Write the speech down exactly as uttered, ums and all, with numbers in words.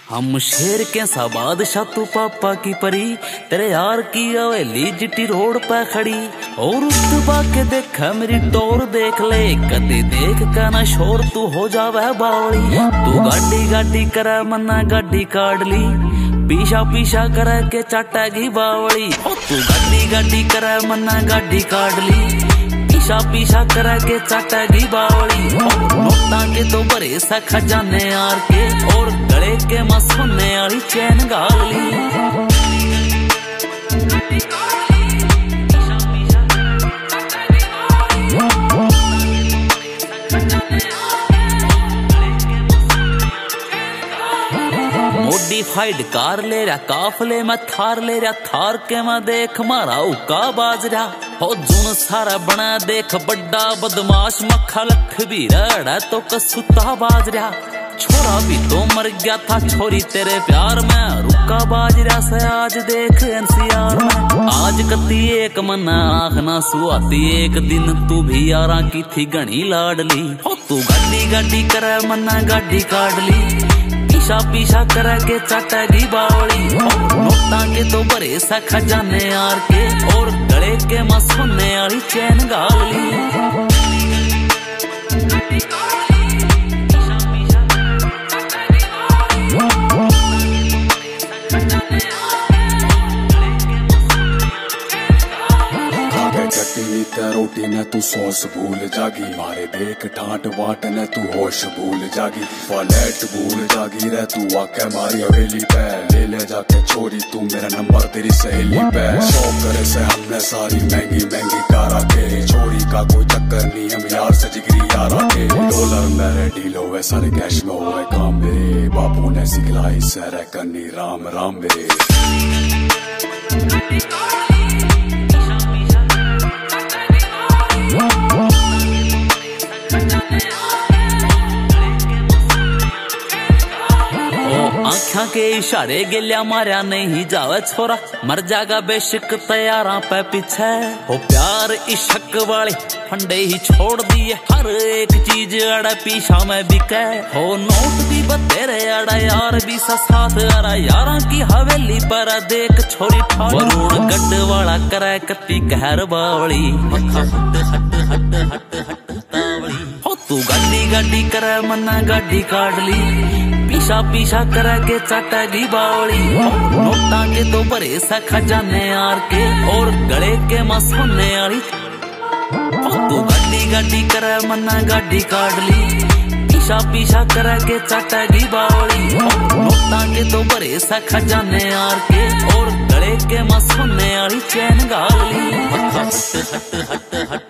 हम शेर के सा बादशाह तू पापा की परी, तेरे यार की हवेली जिटी रोड पे खड़ी। और उस के देखा मेरी टोर देख ले, कदे देख का ना शोर तू हो जावे बावली। तू गाड़ी गाड़ी करे मना गाड़ी काट ली, पीछा पीछा करे के चाटेगी बावली। तू गाड़ी गाड़ी करे मना गाड़ी काट ली, पीछा पीछा करे के चाटेगी बावली। नोटा के तो बड़े सा खजाने यार के, और गले के मसने वाली चैन गाल ली। मॉडिफाइड कार ले रहा काफले में थार ले रहा, थार के मैं देख मारा उका बाज रहा। हो जुन सारा बना देख बड्डा बदमाश, मक्खा लख भी रड़ा तो कसूता बाज रहा। छोरा भी तो मर गया था छोरी तेरे प्यार में, रुका बाज रहा से आज देख एनसीआर में। आज कती एक मना आँख ना सुआती, एक दिन तू भी यारा की थी घनी लाडली। हो तू गाड़ी गाड़ी करे मना गाड़ी काट ली, पीछा पीछा करे के चाटेगी बावली। नोटा के तो बड़े सा खजाने यार के, और गले के मसने वाली चैन गाल ली। रोटी ने तू सॉस भूल जागी, मारे देख ठाट बाट ने तू होश भूल जागी। फ्लैट भूल जागी रे तू आके मारी हवेली पे, ले ले जाके छोरी तू मेरा नंबर तेरी सहेली पे। शौक करे से हमने सारी महंगी महंगी कारा के, छोरी का कोई चक्कर नहीं हम यार से जिगरी यारा के। डॉलर मेरे डीलो वे सारे कैश में हुए काम मेरे, बापू ने सिखलाई सर करनी राम राम मेरे। आँखा के इशारे गिल्या मारा नहीं जावे छोरा, मर जागा बेशक तैयारा पे पीछे। हो प्यार इश्क वाले फंडे ही छोड़ दिए, हर एक चीज अड़ा पीछा में बिके। हो नोट भी बतेरे अड़ा यार भी सा साथ अड़ा, यारा की हवेली पर देख छोरी ठाड़ गड्ढ वाला करे कत्ती कहर बावली। हट हट हट हट हट तावली। हो तू गाड़ी गाड़ी करे मना गाड़ी काट ली, पीछा पीछा करे के चाटेगी बावली। नोटा के तो बड़े सा खजाने यार के, और गले के मसने वाली। तू गाड़ी गाड़ी करे मना गाड़ी काट ली, पीछा पीछा करे के चाटेगी बावली। नोटा के तो बड़े सा खजाने यार के, और गले के मसने वाली चैन गाल ली। हट हट हट हट हट